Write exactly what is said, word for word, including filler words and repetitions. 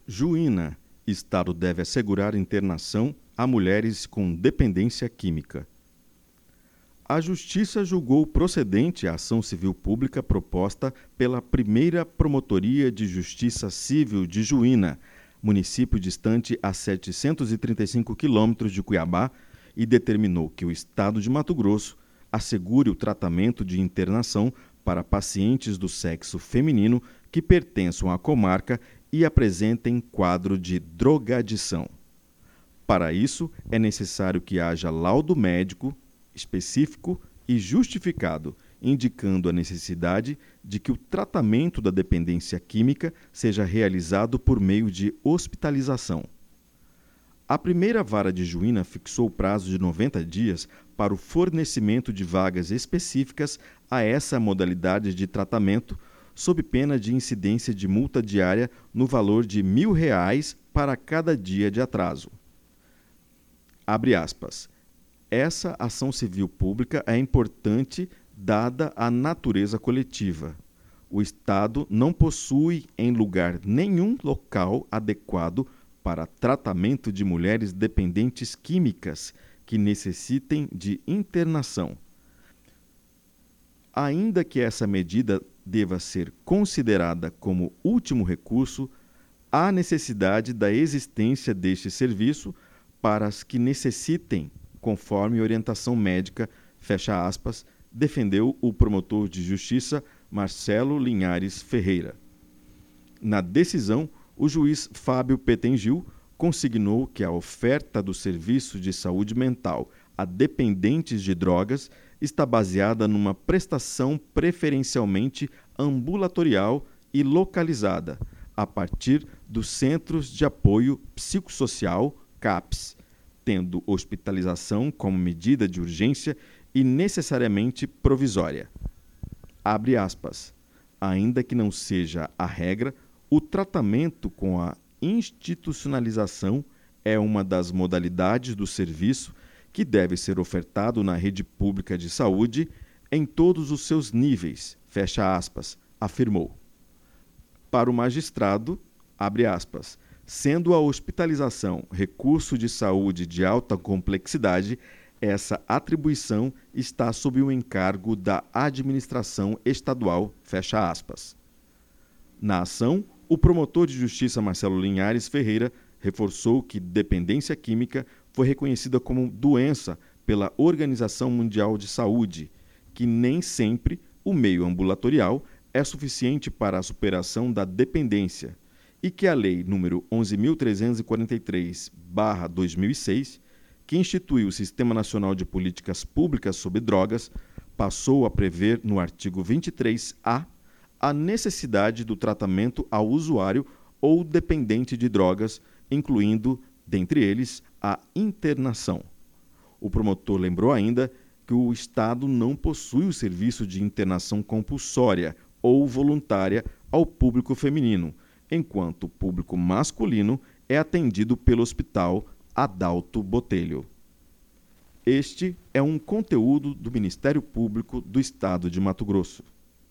Juína. Estado deve assegurar internação a mulheres com dependência química. A Justiça julgou procedente a ação civil pública proposta pela primeira Promotoria de Justiça Civil de Juína, município distante a setecentos e trinta e cinco quilômetros de Cuiabá, e determinou que o Estado de Mato Grosso assegure o tratamento de internação para pacientes do sexo feminino que pertençam à comarca e apresentem quadro de drogadição. Para isso, é necessário que haja laudo médico específico e justificado, indicando a necessidade de que o tratamento da dependência química seja realizado por meio de hospitalização. A primeira vara de Juína fixou o prazo de noventa dias para o fornecimento de vagas específicas a essa modalidade de tratamento, sob pena de incidência de multa diária no valor de mil reais para cada dia de atraso. Abre aspas. Essa ação civil pública é importante dada a natureza coletiva. O Estado não possui em lugar nenhum local adequado para tratamento de mulheres dependentes químicas que necessitem de internação. Ainda que essa medida deva ser considerada como último recurso, há necessidade da existência deste serviço para as que necessitem, conforme orientação médica, fecha aspas, defendeu o promotor de justiça Marcelo Linhares Ferreira. Na decisão, o juiz Fábio Petengil consignou que a oferta do serviço de saúde mental a dependentes de drogas está baseada numa prestação preferencialmente ambulatorial e localizada, a partir dos Centros de Apoio Psicossocial, CAPS, tendo hospitalização como medida de urgência e necessariamente provisória. Abre aspas. Ainda que não seja a regra, o tratamento com a institucionalização é uma das modalidades do serviço que deve ser ofertado na rede pública de saúde em todos os seus níveis, fecha aspas, afirmou. Para o magistrado, abre aspas, sendo a hospitalização recurso de saúde de alta complexidade, essa atribuição está sob o encargo da administração estadual, fecha aspas. Na ação, o promotor de justiça Marcelo Linhares Ferreira reforçou que dependência química foi reconhecida como doença pela Organização Mundial de Saúde, que nem sempre o meio ambulatorial é suficiente para a superação da dependência e que a Lei número onze mil trezentos e quarenta e três barra dois mil e seis, que instituiu o Sistema Nacional de Políticas Públicas sobre Drogas, passou a prever no artigo vinte e três A a necessidade do tratamento ao usuário ou dependente de drogas, incluindo, dentre eles, a internação. O promotor lembrou ainda que o Estado não possui o serviço de internação compulsória ou voluntária ao público feminino, enquanto o público masculino é atendido pelo Hospital Adalto Botelho. Este é um conteúdo do Ministério Público do Estado de Mato Grosso.